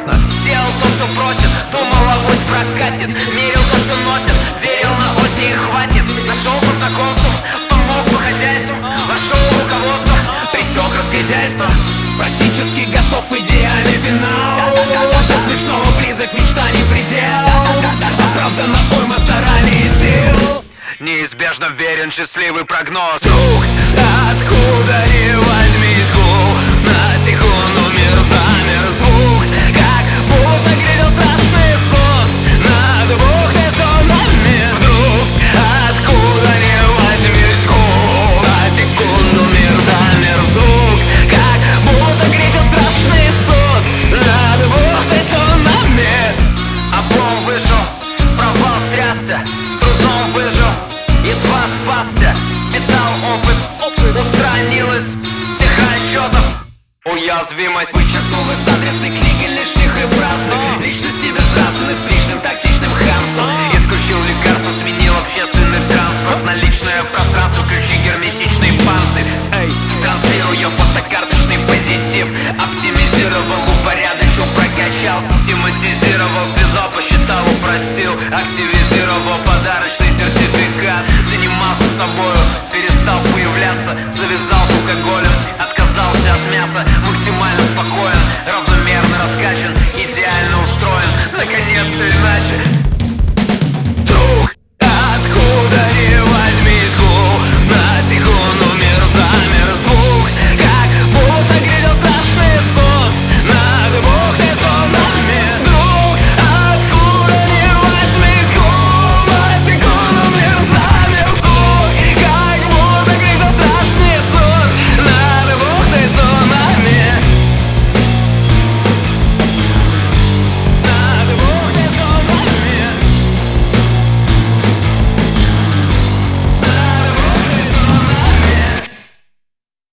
Делал то, что просит, думал, авось прокатит. Мерил то, что носит, верил на оси и хватит. Нашел по знакомству, помог по хозяйству, вошел в руководство, пресек разгильдяйство. Практически готов идеальный финал. До смешного близок, мечта не предел. Оправдана уйма стараний и сил. Неизбежно верен счастливый прогноз. Вдруг, откуда ни возьмись, гул, на секунду мир замер. Звук, как будто грядет страшный суд над двухнациональным. Вдруг, откуда ни возьмись, гул, на секунду мир замер. Звук, как будто грядет страшный суд над двухнациональным. Облом вышел, провал стрясся, с трудом выжил, едва спасся. Питал опыт, устранилась всех расчетов уязвимость. Вычеркнул из адресной книги лишних и праздных личностей безнравственных с личным токсичным хамством. Исключил лекарство, сменил общественный транспорт на личное пространство, ключи, герметичный панцирь. Эй,